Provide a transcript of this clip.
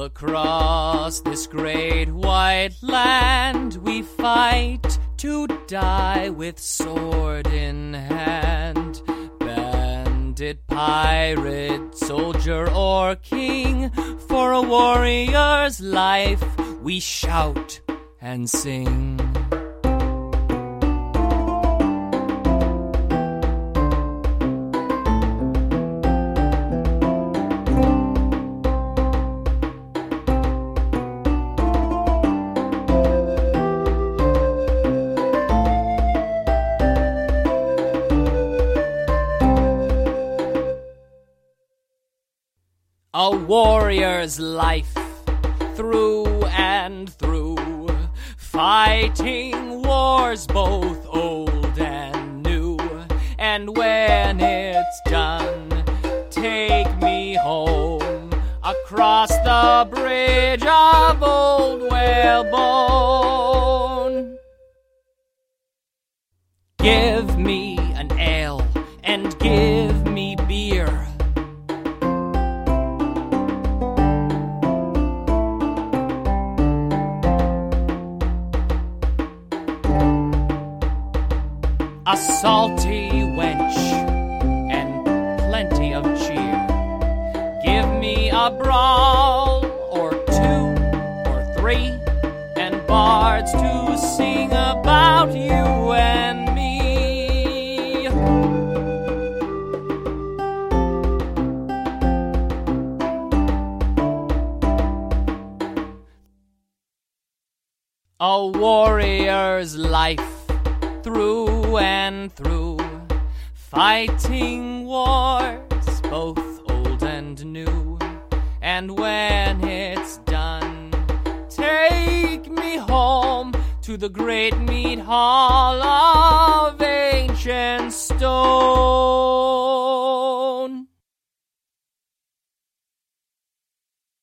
across this great white land we fight to die with sword in hand. Bandit, pirate, soldier, or king, for a warrior's life we shout and sing. A warrior's life, through and through, fighting wars both old and new. And when it's done, take me home across the bridge of old Whalebone. Give me an ale and give me beer. A salty wench and plenty of cheer. Give me a brawl or two or three, and bards to sing about you and me. A warrior's life, through and through, fighting wars both old and new. And when it's done, take me home to the great mead hall of ancient stone.